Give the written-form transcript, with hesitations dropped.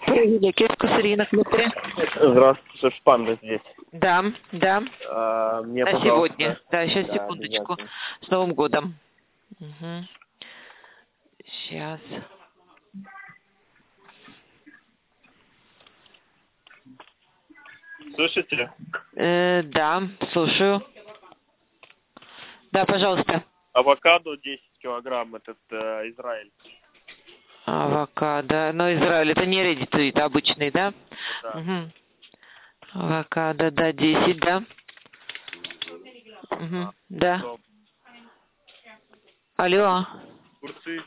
проявили кепку с рынок внутри. Здравствуйте, шеф Панда здесь. Да, да. Мне, На пожалуйста... сегодня. Да, сейчас, Да, секундочку. обязательно. С Новым годом. Угу. Сейчас. Слышите? Да, слушаю. Да, пожалуйста. Авокадо 10 килограмм, этот Израиль. Авокадо. Но Израиль, это не ready to eat, обычный, да? Да. Угу. Авокадо, да, 10, да? Угу. Да. Что, Алло. огурцы